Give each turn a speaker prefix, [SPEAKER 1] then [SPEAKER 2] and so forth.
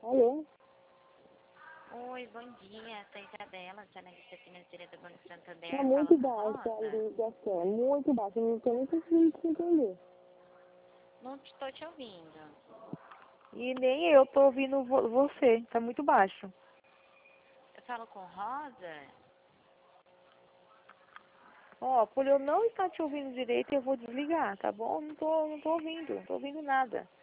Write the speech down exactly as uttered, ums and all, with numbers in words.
[SPEAKER 1] Alô?
[SPEAKER 2] Oi, bom dia. Sou Isabela, jornalista financeira do Banco Santander.
[SPEAKER 1] Tá
[SPEAKER 2] Falo
[SPEAKER 1] muito
[SPEAKER 2] com a
[SPEAKER 1] baixa a
[SPEAKER 2] Rosa.
[SPEAKER 1] ligação, muito baixa. Eu não tô nem conseguindo te entender.
[SPEAKER 2] Não estou te ouvindo.
[SPEAKER 3] E nem eu tô ouvindo vo- você, tá muito baixo.
[SPEAKER 2] Eu falo com Rosa?
[SPEAKER 3] Ó, por eu não estar te ouvindo direito, eu vou desligar, tá bom? Não tô, não tô ouvindo, não tô ouvindo nada.